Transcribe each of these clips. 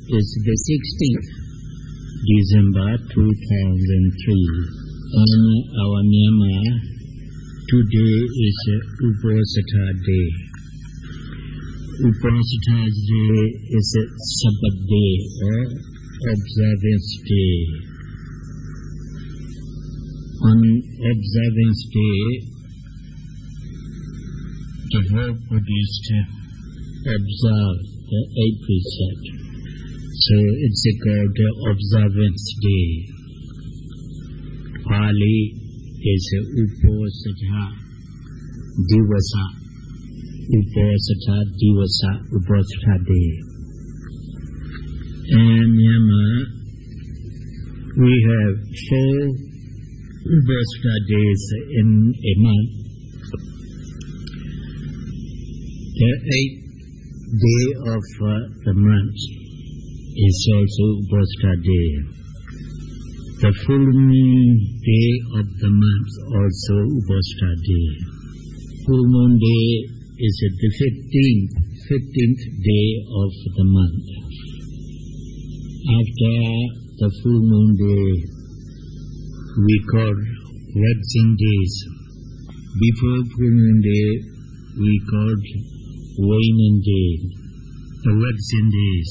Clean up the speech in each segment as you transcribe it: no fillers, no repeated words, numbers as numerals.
is the 16th December 2003. In our Myanmar, today is Uposatha Day. Uposatha Day is a Sabbath day or observance day. On observance day, the whole Buddhists observe the 8 precepts. So it's called the observance day. Pali is Uposatha Divasa. Uposatha Divasa, Uposatha Day. In Myanmar, we have 4 Uposatha days in a month. The 8th day of the month is also Uposatha Day. The full moon day of the month also Uposatha Day. Full moon day is the 15th day of the month. After the full moon day, we call waxing days. Before full moon day, we called waning day. The waxing days.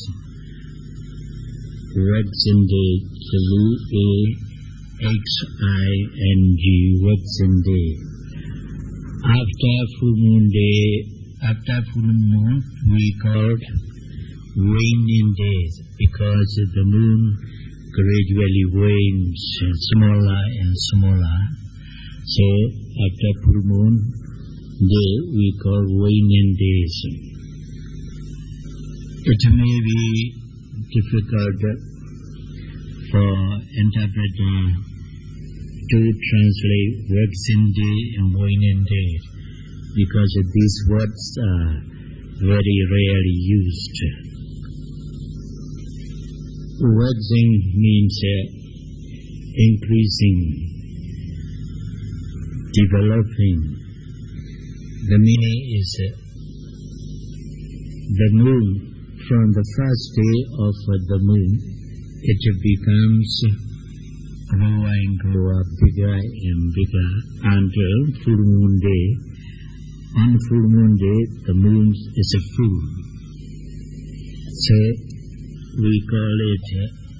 Waxing day, W-A-X-I-N-G, waxing day. After full moon day, after full moon, we called waning days because the moon gradually wanes smaller and smaller. So after full moon day, we call waning days. It may be difficult for interpreter to translate waxing day and waning day because these words are very rarely used. Waxing means increasing, developing. The meaning is the moon. From the first day of the moon, it becomes grow and grow, bigger and bigger until full moon day. On full moon day, the moon is full. So we call it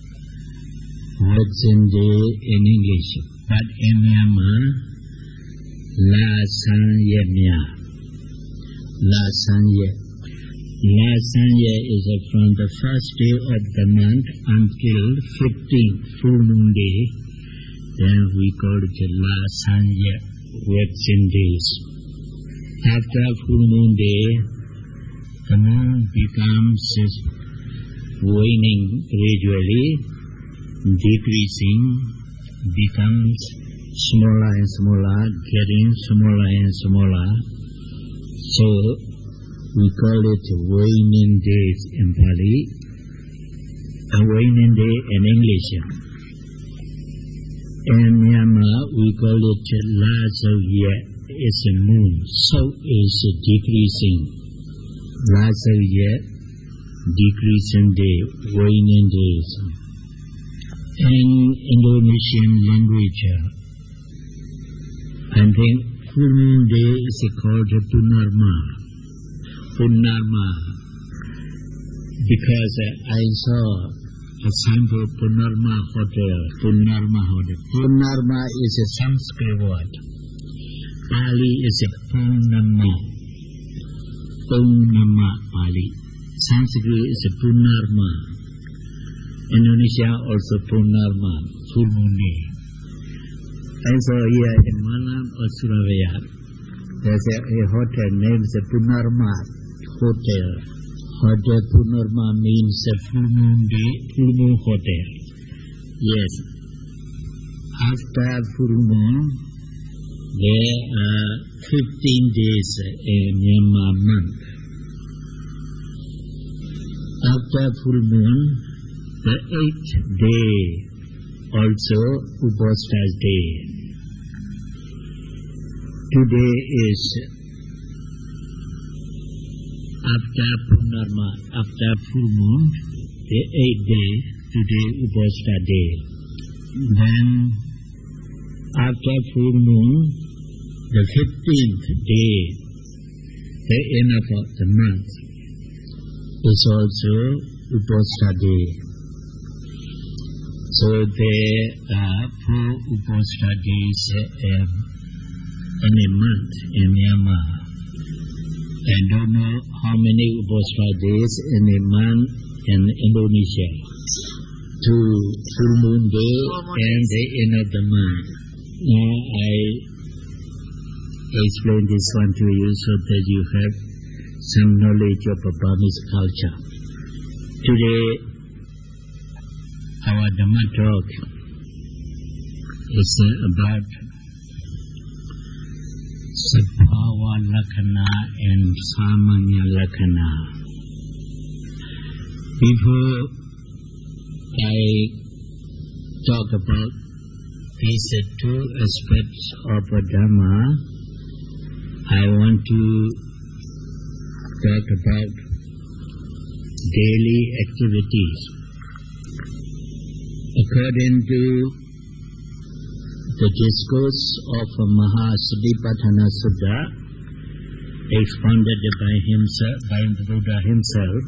waxing day in English. But in Myanmar, La San Ye Mya. La San Ye. La San Ye is from the first day of the month until 15th full moon day. Then we call it La San Ye, waxing days. After full moon day, the moon becomes waning gradually, decreasing, becomes smaller and smaller, getting smaller and smaller. So we call it waning days in Pali, a waning day in English. In Myanmar, we call it La Sau Ye, it's a moon, so is decreasing. La Sau Ye, decreasing day, waning days. In Indonesian language, I think full moon day is called Punarma. Punarma, because I saw a sample Punarma Hotel. Punarma Hotel. Punarma is a Sanskrit word. Pali is a Punarma. Punarma Pali. Sanskrit is a Punarma. Indonesia also Punarma, full moon day. I saw here in Malam or Surabaya, there's a hotel named Punarma Hotel. Hotel Punarma means a full moon day, full moon hotel. Yes. After full moon, there are 15 days in Myanmar month. After full moon, the 8th day, also Uposatha Day. Today is after Punarma, after full moon, the 8th day, today Uposatha day. Then after full moon, the 15th day, the end of the month, is also Uposatha day. So there are 4 Uposatha days in a month in Myanmar. I don't know how many Uposatha days in a month in Indonesia. 2 full moon day and the end of the month. Now I explain this one to you so that you have some knowledge of Burmese culture. Today, our Dhamma talk is about Sabhava Lakkhana and Samanya Lakkhana. Before I talk about these 2 aspects of Dhamma, I want to talk about daily activities. According to the discourse of Mahasatipatthana Sutta, expounded by himself, by the Buddha himself,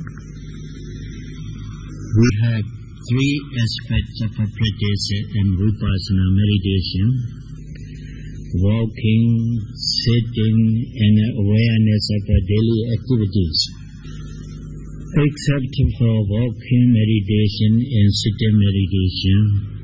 we have 3 aspects of practice in Vipassana meditation: walking, sitting, and awareness of daily activities. Except for walking meditation and sitting meditation,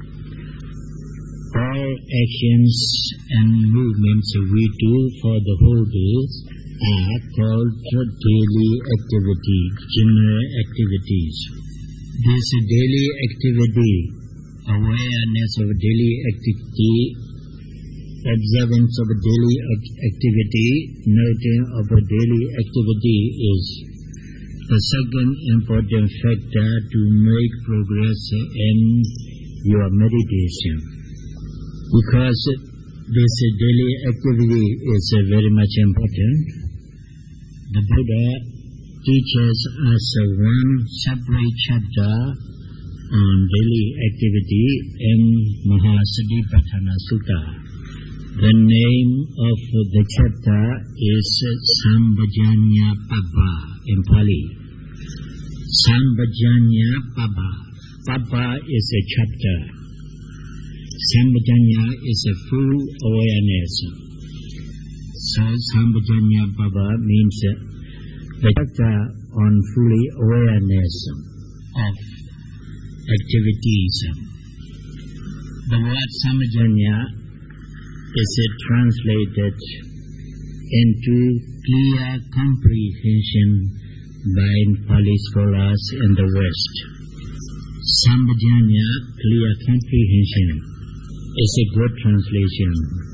all actions and movements we do for the whole day are called daily activities, general activities. This daily activity, awareness of daily activity, observance of daily activity, noting of a daily activity is the second important factor to make progress in your meditation. Because this daily activity is very much important, the Buddha teaches us one separate chapter on daily activity in Mahasatipatthana Sutta. The name of the chapter is Sambhajanya Pabba in Pali. Sambhajanya Pabba. Pabba is a chapter. Sambhajanya is a full awareness. So Sambhajanya Pabba means the chapter on fully awareness of activities. The word Sambhajanya is translated into clear comprehension by Pali scholars in the West. Sambhajanya, clear comprehension, is a good translation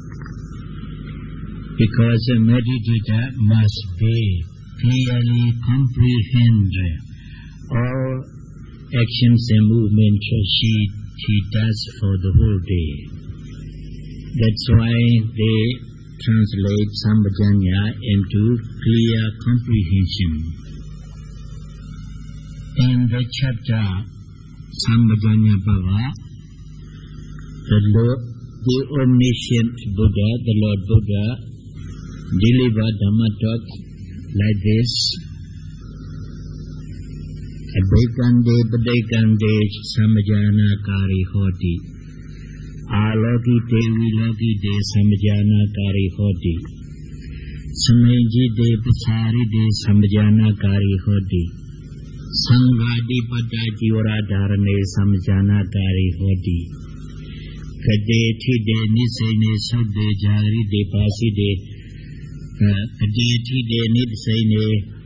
because a meditator must be clearly comprehend all actions and movements he does for the whole day. That's why they translate Sambhajanya into clear comprehension. In the chapter Sambhajanya Bhava, the omniscient Buddha, the Lord Buddha, delivered Dhamma talk like this: Abhikande Padekande Sambhajana Kari Hoti. Aloki te viloki te Sambhajana Kari Hoti. Samaji te Pasari te Sambhajana Kari Hoti. Sanghadi Pataji Varadharane Sambhajana Kari Hoti. Kade Thide Nisene Sabde Jagri de Pasi de Kade Thide Nisene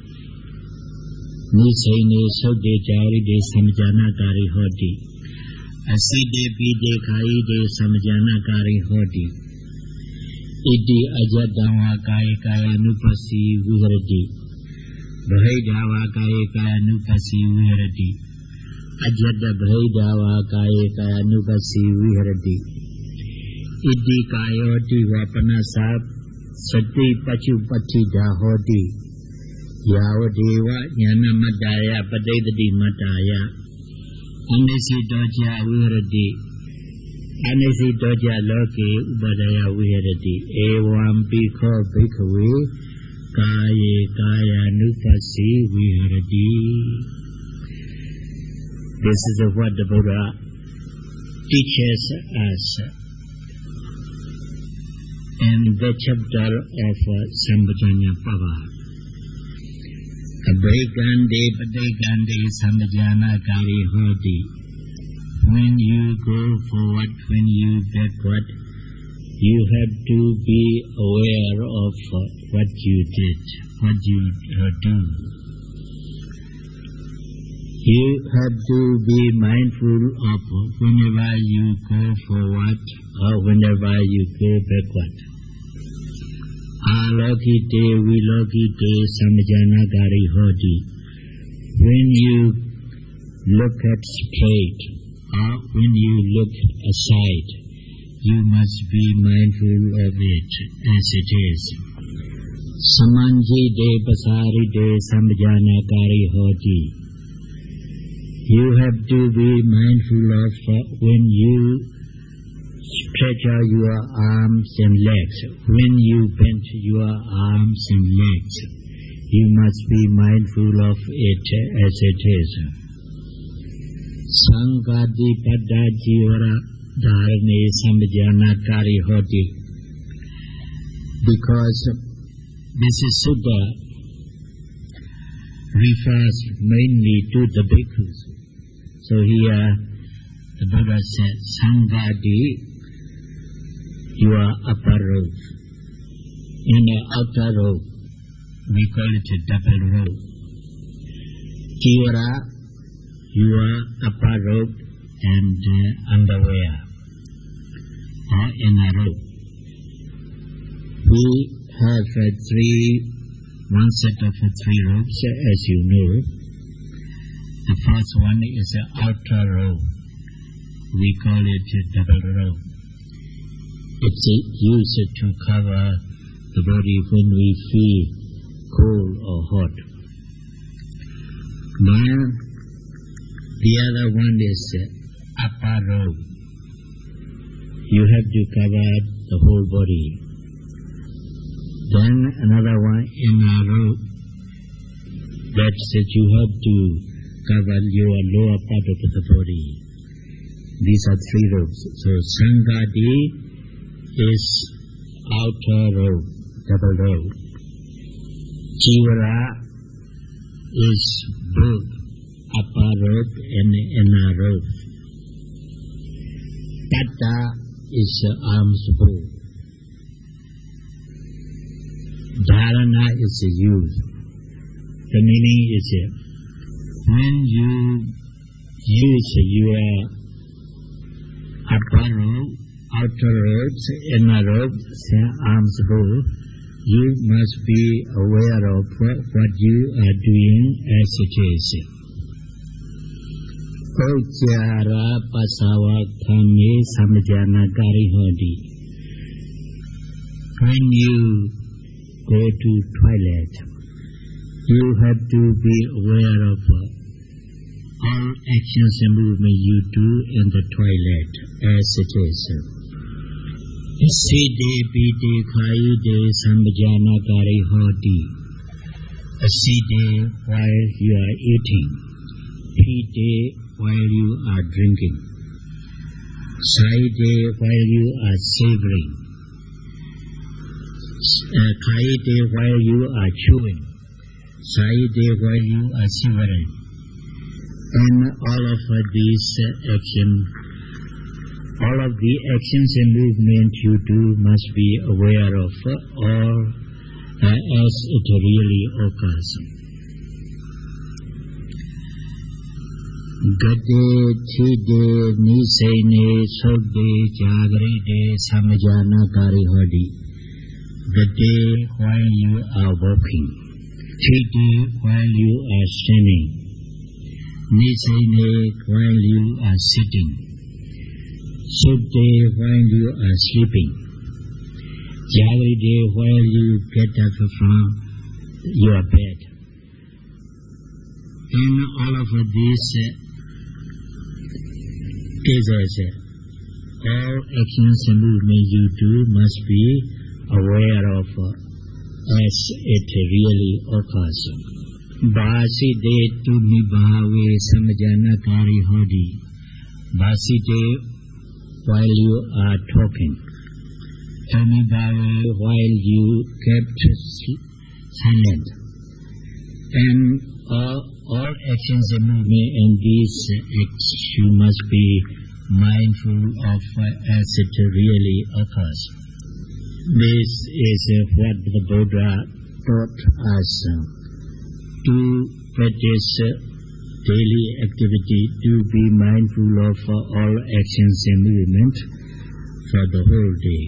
Sabde Jagri de Sambhajana Kari Hoti. Aside Pide Kai de Sambhajana Kari Hoti. Idi Ajadawa Kai Kaya Nupasi Viharati. Bhaidawa Kaya Kaya Nupasi Viharati. Ajada Bhaidawa Kaya Kaya Nupasi Viharati. Idi Kayoti Vapana Sab Sati Pachupati Dahoti. Yawadeva Yana Madaya Padedadi Mataya. Anisidoja Virati Anisidoja Loki Ubadaya Virati Evam Biko Bhikkhave Kaye Kaya Nupasi Virati. This is what the Buddha teaches us in the chapter of Sambhajana Pava. Abhigande Padegande Sambhajana Kari Hoti. When you go forward, when you backward, you have to be aware of what you did, what you do. You have to be mindful of whenever you go forward or whenever you go backward. Alokite vilokite samajana gari hoti. When you look at straight or when you look aside, you must be mindful of it as it is. Samanji de pasari de samajana gari hoti. You have to be mindful of when you stretch out your arms and legs. When you bend your arms and legs, you must be mindful of it as it is. Sangadi Padda Jivara Dharane Sambhajana Kari Hoti. Because this is Sutta refers mainly to the bhikkhus. So here the Buddha said, Sangadi, your upper robe. In the outer robe, we call it a double robe. Jivara, your upper robe and underwear, or inner robe. We have one set of three robes, as you know. The first one is the outer robe. We call it a double robe. It's used to cover the body when we feel cold or hot. Now, the other one is upper robe. You have to cover the whole body. Then another one, inner robe. That's that you have to cover your lower part of the body. These are three robes. So Sangadi is outer robe, double robe. Jivara is both upper robe and inner robe. Padda is arms both. Dharana is a use. The meaning is when you use your upper robe, outer robes, inner robes, arms both, you must be aware of what you are doing as it is. Ojara pasava kame samajana kari hoti. When you go to toilet, you have to be aware of all actions and movements you do in the toilet as it is. Side pite khaide samajana kari hoti. Side while you are eating, pite while you are drinking, side while you are savoring, khaide while you are chewing, side while you are shivering. And all of the actions and movements you do must be aware of or as it really occurs. Gade, chide, nisene, sogde, jagride, samajana kari hoti. Gade while you are walking, chide while you are standing, nisene while you are sitting, sogde while you are sleeping, jagride while you get up from your bed. In all of these all actions and movements you do must be aware of as it really occurs. Basite tu nibhave samajana kari hodi. Basite, while you are talking. Nibhave, while you kept silent. And all actions and movements and these acts you must be mindful of as it really occurs. This is what the Buddha taught us to practice daily activity, to be mindful of all actions and movements for the whole day.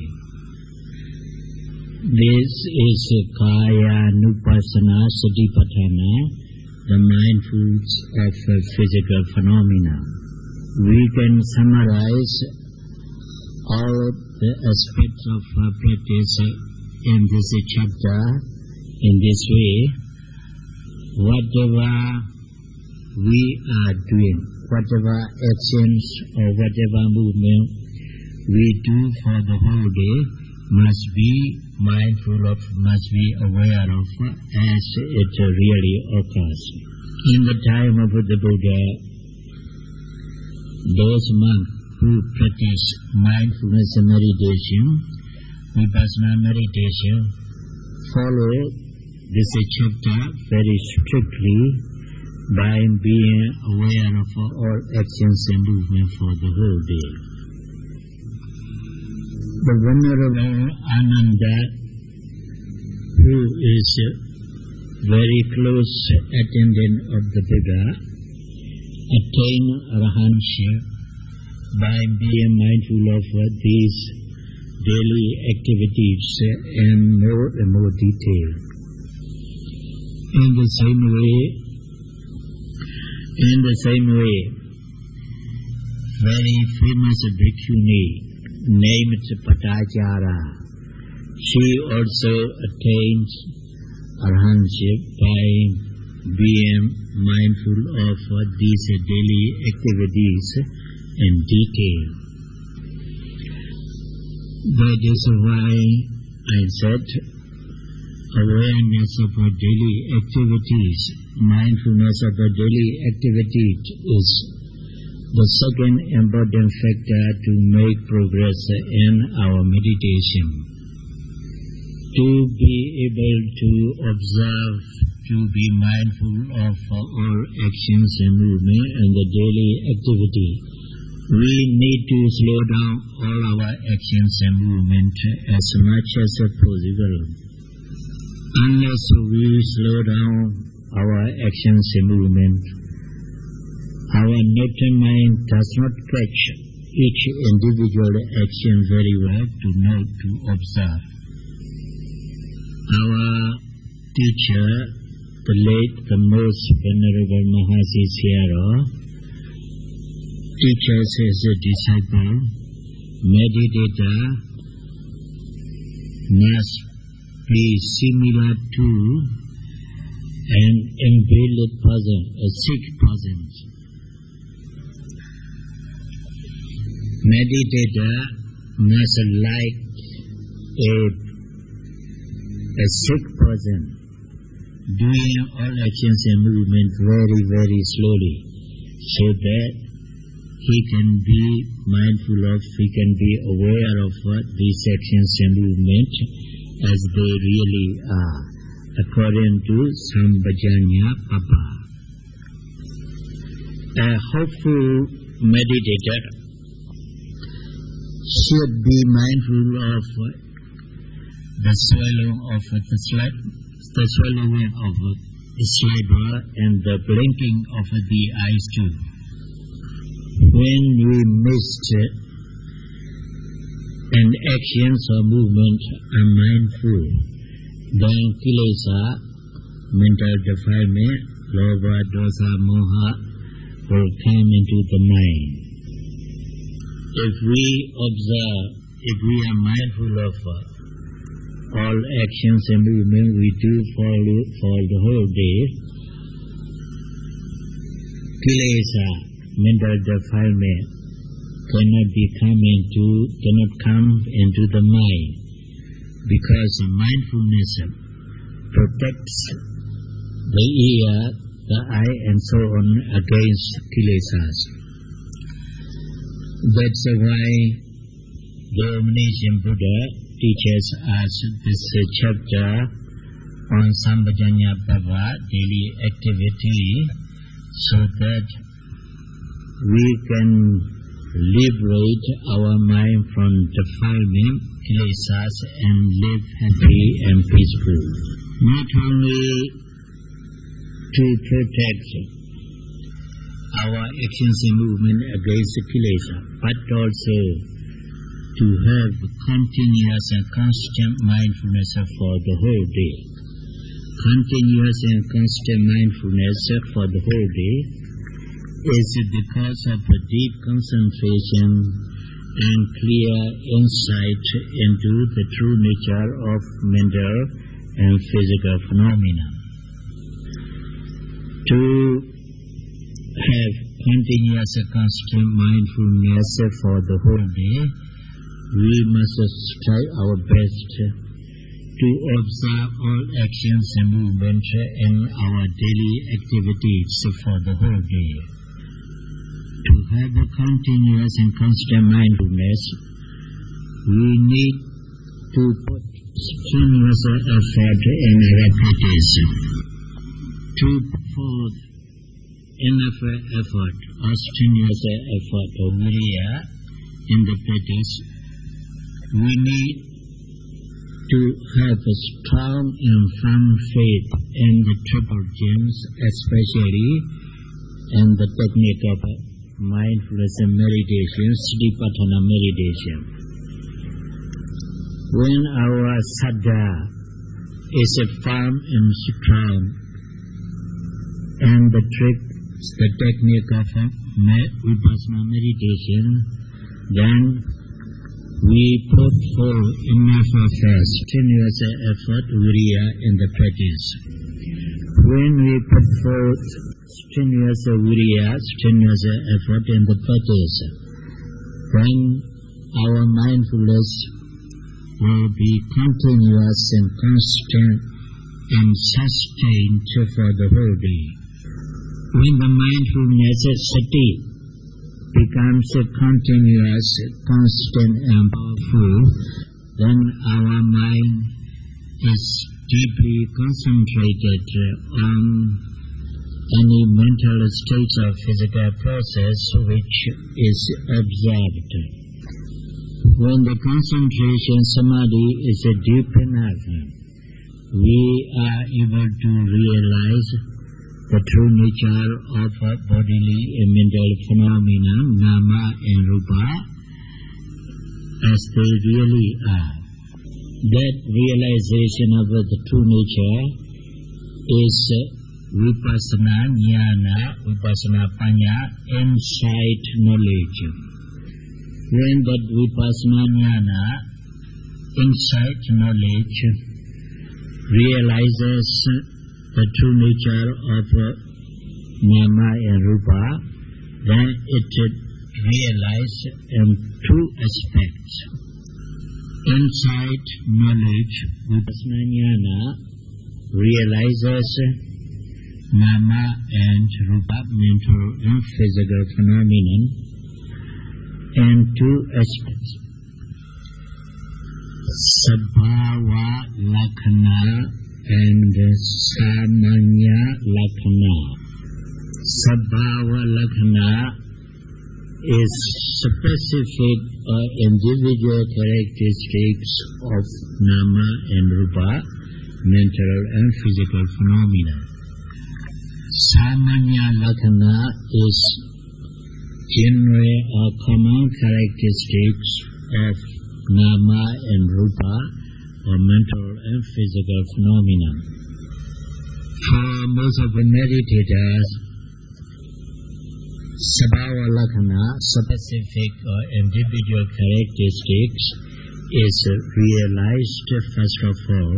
This is Kaya Nupassana Satipatthana, the mindfulness of physical phenomena. We can summarize all the aspects of practice in this chapter in this way. Whatever we are doing, whatever actions or whatever movement we do for the whole day must be mindful of, must be aware of as it really occurs. In the time of the Buddha, those monks who practice mindfulness meditation, vipassana meditation, follow this chapter very strictly by being aware of all actions and movements for the whole day. The Venerable Ananda, who is very close attendant of the Buddha, attained arahantship by being mindful of these daily activities in more and more detail. In the same way, very famous bhikkhuni named Patajara, she also attained arahantship by being mindful of these daily activities in detail. That is why I said awareness of our daily activities, mindfulness of our daily activities is the second important factor to make progress in our meditation. To be able to observe, to be mindful of all actions and movement and the daily activity, we need to slow down all our actions and movement as much as possible. Unless we slow down our actions and movement, our nature mind does not catch each individual action very well to know, to observe. Our teacher, the late, the most venerable Mahasi Sayadaw, teaches his disciple, meditator must be similar to an invalid person, a sick person. Meditator must like a sick person, doing all actions and movements very, very slowly, so that he can be mindful of, he can be aware of these actions and movements as they really are, according to Sambhajanya Papa. A hopeful meditator should be mindful of the swallowing of the swallowing of the saliva and the blinking of the eyes too. When we missed an actions or movement are mindful, then kilesa, mental defilement, lobha, dosa, moha will come into the mind. If we observe, if we are mindful of all actions and movements we do for the whole day, kilesa, mental defilement, cannot come into the mind, because mindfulness protects the ear, the eye, and so on against kilesas. That's why the Indonesian Buddha teaches us this chapter on Sambhajanya Bhava, daily activity, so that we can liberate our mind from defilement, kilesas, and live happy and peaceful. Not only to protect our actions and movement against the kilesa, but also to have continuous and constant mindfulness for the whole day. Continuous and constant mindfulness for the whole day is because of a deep concentration and clear insight into the true nature of mental and physical phenomena. To have continuous and constant mindfulness for the whole day, we must try our best to observe all actions and movements in our daily activities for the whole day. To have a continuous and constant mindfulness, we need to put strenuous effort in our practice. To put forth enough effort or strenuous effort or virya in the practice, we need to have a strong and firm faith in the triple gems, especially in the technique of mindfulness and meditation, Satipatthana meditation. When our saddha is firm and strong, and the technique of vipassana meditation, then we put forth enough strenuous effort, virya, in the practice. When we put forth strenuous virya, strenuous effort in the practice, then our mindfulness will be continuous and constant and sustained for the whole day. When the mindfulness sati becomes continuous, constant, and powerful, then our mind is deeply concentrated on any mental state of physical process which is observed. When the concentration samadhi is deep enough, we are able to realize the true nature of bodily and mental phenomena, nama and rupa, as they really are. That realization of the true nature is vipassana jnana, vipassana panya, insight knowledge. When that vipassana jnana, insight knowledge, realizes the true nature of nama and rupa, then it realizes in two aspects. Insight knowledge, vipassana jnana, realizes nama and rupa, mental and physical phenomenon, in two aspects. Sabhava lakkhana and samanya lakkhana. Sabhava lakkhana is specific or individual characteristics of nama and rupa, mental and physical phenomena. Samanya lakkhana is general or common characteristics of nama and rupa, or mental and physical phenomena. For most of the meditators, sabhava lakkhana, specific or individual characteristics, is realized first of all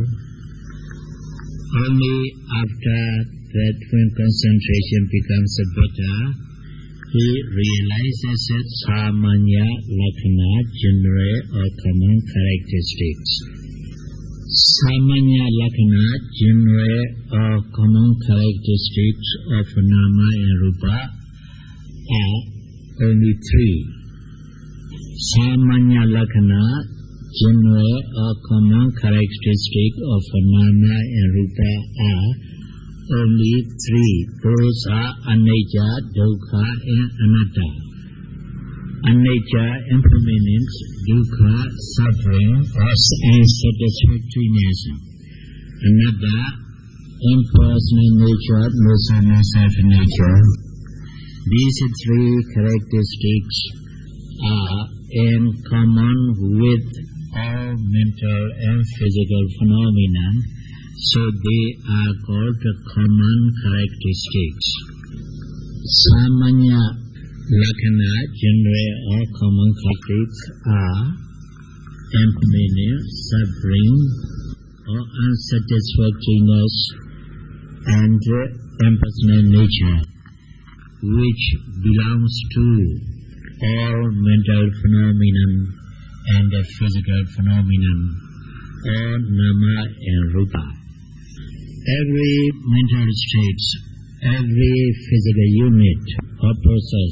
only after that when concentration becomes better he realizes Samanya Lakkhana, general or common characteristics. Samanya Lakkhana, general or common characteristics of Nama and Rupa are only three. Samanya Lakkhana, general or common characteristic of Nama and Rupa are only three. Those are Anicca, Dukkha, and Anatta. Anicca, impermanence; Dukkha, suffering or unsatisfactoriness; Anatta, impersonal nature, no self-nature. These three characteristics are in common with all mental and physical phenomena, so they are called common characteristics. Samanya Lakkhana, general or common characteristics are impermanence, suffering or unsatisfactoriness, and impersonal nature, which belongs to all mental phenomena and physical phenomena, or Nama and Rupa. Every mental state, every physical unit or process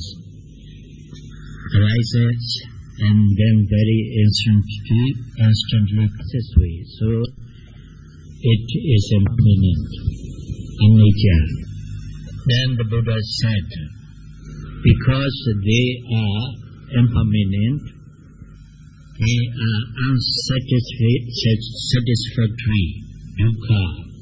arises and then very instantly passes away. So it is impermanent, Anicca. Then the Buddha said, because they are impermanent, they are unsatisfactory, dukkha,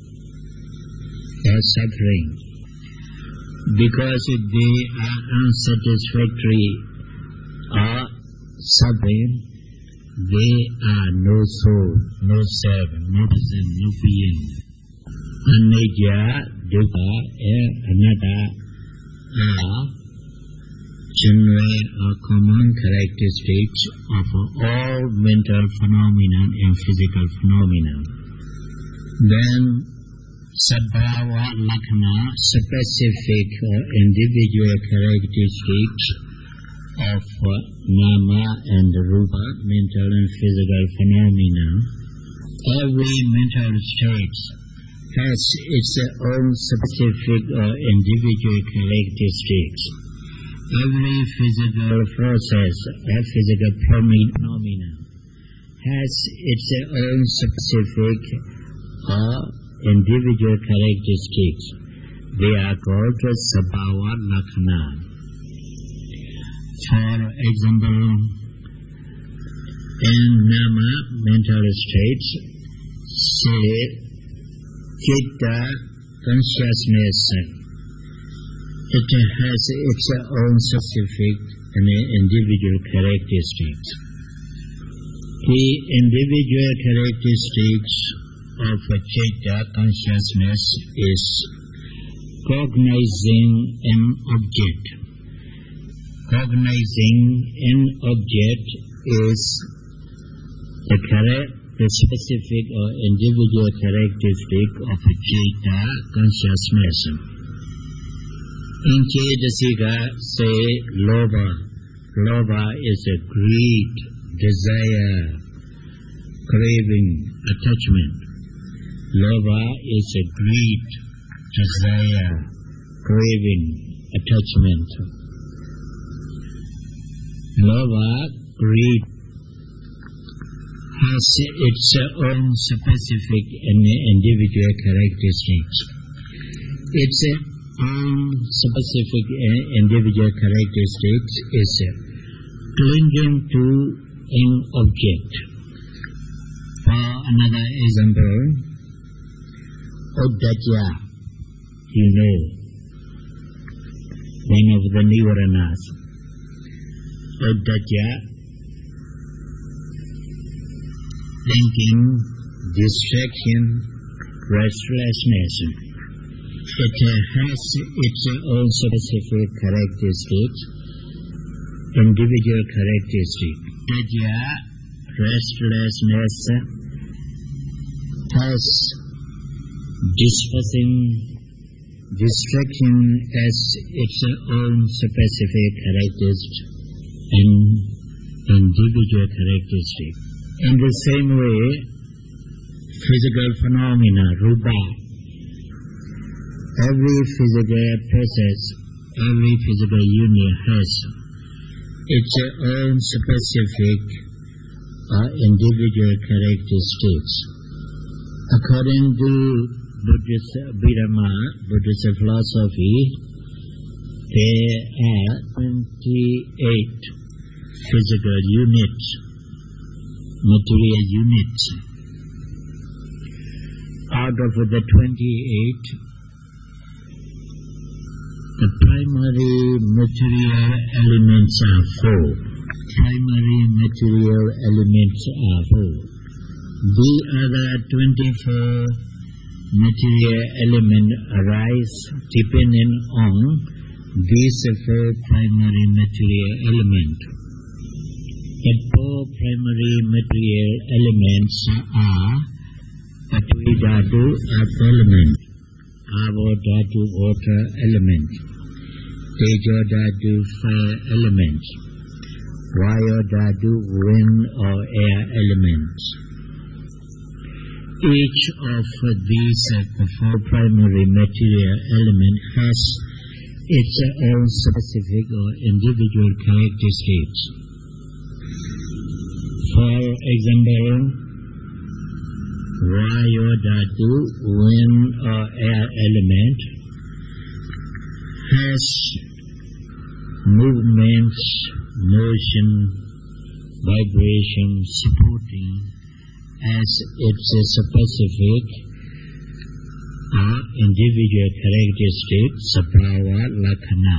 or suffering. Because they are unsatisfactory or suffering, they are no soul, no self, no person, no being. Anicca, dukkha, and anatta are general or common characteristics of all mental phenomena and physical phenomena. Then Sabhava Lakkhana, specific or individual characteristics of Nama and Rupa, mental and physical phenomena. Every mental state has its own specific or individual characteristics. Every physical process or physical phenomena has its own specific or individual characteristics. They are called Sabhava Lakkhana. For example, in Nama mental states, say Citta consciousness, it has its own specific and individual characteristics. The individual characteristics of a Citta consciousness is cognizing an object. Cognizing an object is the specific or individual characteristic of a Citta consciousness. In Cetasika, say Lobha. Lobha is a greed, desire, craving, attachment. Lobha is a greed, desire, craving, attachment. Lobha, greed, has its own specific and individual characteristics. Its own specific and individual characteristics is clinging to an object. For another example, Uddhacca, you know, one of the Nivaranas. Uddhacca, thinking, distraction, restlessness. It has its own specific characteristics, individual characteristics. Uddhacca, restlessness, has dispersing distraction as its own specific characteristic and individual characteristic. In the same way, physical phenomena, rupa, every physical process, every physical union has its own specific or individual characteristics. According to Buddhist Abhidhamma, Buddhist philosophy, there are 28 physical units, material units. Out of the 28, the primary material elements are 4. Primary material elements are 4. The other 24 material elements arise depending on these 4 primary material elements. The 4 primary material elements are Patwi Dhatu, earth element, Abo Dhatu, water element, Tejo Dhatu, fire element, Vayu Dhatu, wind or air element. Each of these 4 primary material elements has its own specific or individual characteristics. For example, Vayu Dhatu, wind or air element, has movements, motion, vibration, supporting as its specific or individual characteristics, sabhava lakhana.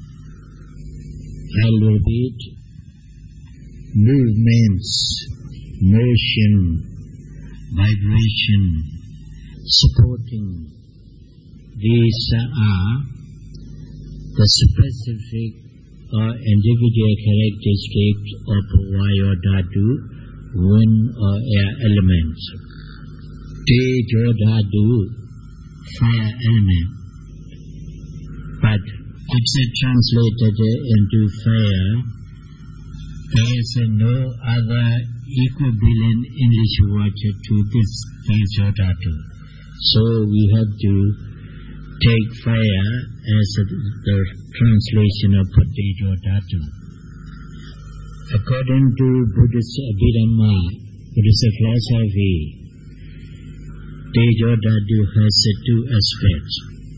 I'll repeat: movements, motion, vibration, supporting. These are the specific or individual characteristics of Vayu Dhatu, wind or air elements. Tejo Dhatu, fire element. But it's translated into fire. There is no other equivalent English word to this Tejo Dhatu. So we have to take fire as the translation of Tejo Dhatu. According to Buddhist Abhidhamma, Buddhist philosophy, Tejo Dhatu has 2 aspects: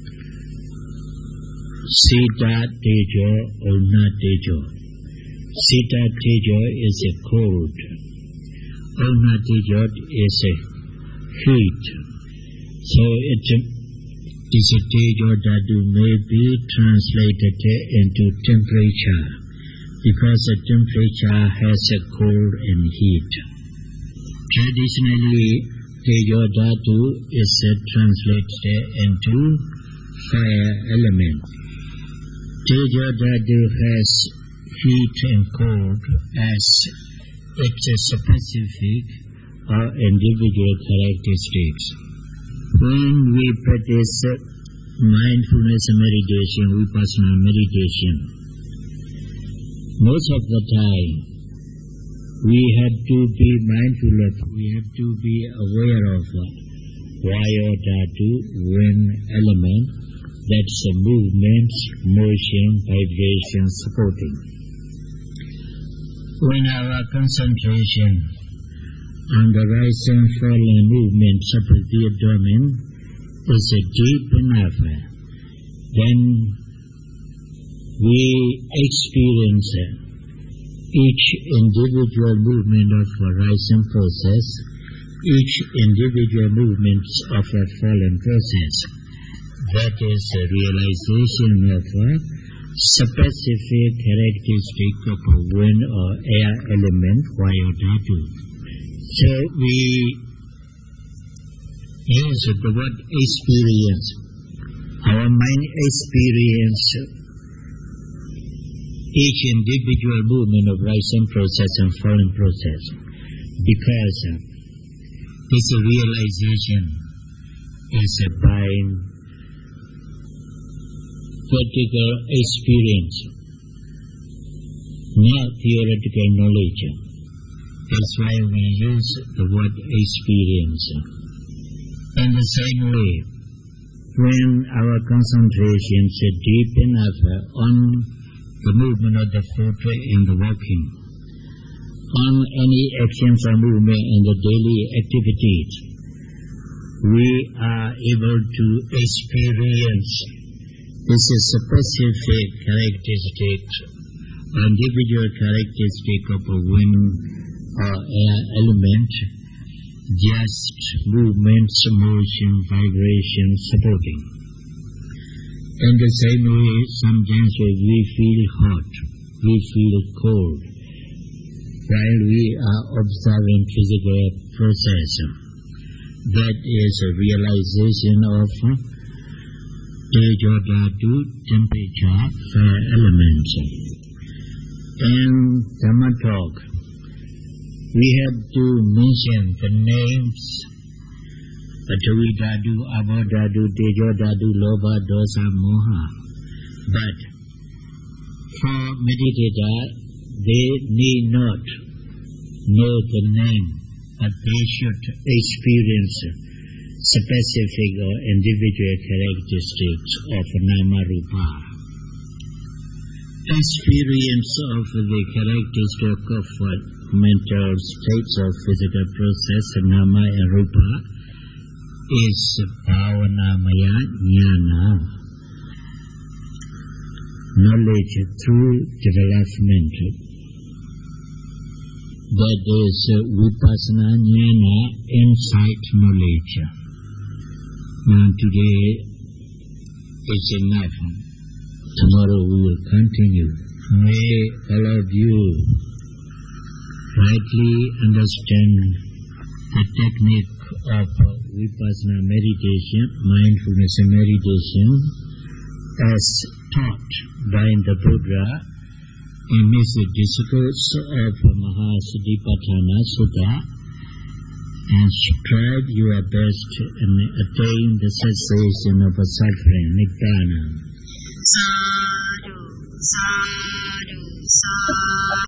Sita Tejo, Una Tejo. Sita Tejo is a cold, Una Tejo is a heat. So this Tejo Dhatu may be translated into temperature, because the temperature has a cold and heat. Traditionally, Tejo Dhatu is translated into fire element. Tejo Dhatu has heat and cold as its specific or individual characteristics. When we practice mindfulness meditation, vipassana meditation, most of the time we have to be mindful of, we have to be aware of Vayu Dhatu, wind element, that's the movements, motion, vibration, supporting. When our concentration on the rising and falling movements of the abdomen is deep enough, then we experience each individual movement of a rising process, each individual movement of a falling process. That is a realization of a specific characteristic of a wind or air element, Vayu Dhatu. So we use the word experience. Our mind experience each individual movement of rising process and falling process, because this realization is by practical experience, not theoretical knowledge. That's why we use the word experience. In the same way, when our concentration is deep enough on the movement of the foot in the walking, on any actions or movement in the daily activities, we are able to experience this specific characteristic, individual characteristic of a wind or air element, just movements, motion, vibration, supporting. In the same way, sometimes we feel hot, we feel cold, while we are observing physical process. That is a realization of Tejo Dhatu, temperature, fire elements. In Dhamma talk, we have to mention the names Patavi Dhatu, Abo Dhatu, Tejo Dhatu, Lobha, Dosa, Moha. But for meditators, they need not know the name, but they should experience specific or individual characteristics of Nama Rupa. Experience of the characteristic of mental states of physical process, Nama and Rupa, is Bhavanamaya Jnana, knowledge through development. That is Vipassana Jnana, insight knowledge. Now today is enough. Tomorrow we will continue. May all of you rightly understand the technique of Vipassana meditation, mindfulness meditation, as taught by the Buddha in his discourse of Mahasadipatthana Sutta, and strive your best and attain the cessation of suffering, Nibbana. Sadhu, sadhu, sadhu.